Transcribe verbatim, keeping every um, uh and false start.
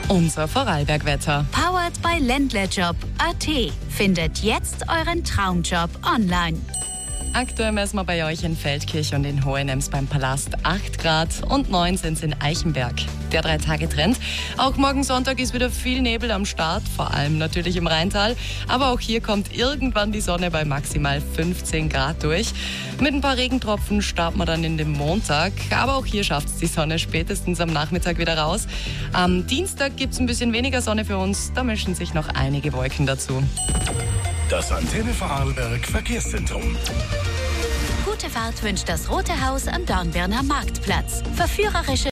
Unser Vorarlberg-Wetter. Powered by Ländlerjob Punkt a t. Findet jetzt euren Traumjob online. Aktuell messen wir bei euch in Feldkirch und in Hohenems beim Palast acht Grad und neun sind es in Eichenberg. Der Drei-Tage-Trend. Auch morgen Sonntag ist wieder viel Nebel am Start, vor allem natürlich im Rheintal. Aber auch hier kommt irgendwann die Sonne bei maximal fünfzehn Grad durch. Mit ein paar Regentropfen starten wir dann in den Montag. Aber auch hier schafft es die Sonne spätestens am Nachmittag wieder raus. Am Dienstag gibt es ein bisschen weniger Sonne für uns. Da mischen sich noch einige Wolken dazu. Das Antenne Vorarlberg Verkehrszentrum. Gute Fahrt wünscht das Rote Haus am Dornbirner Marktplatz. Verführerische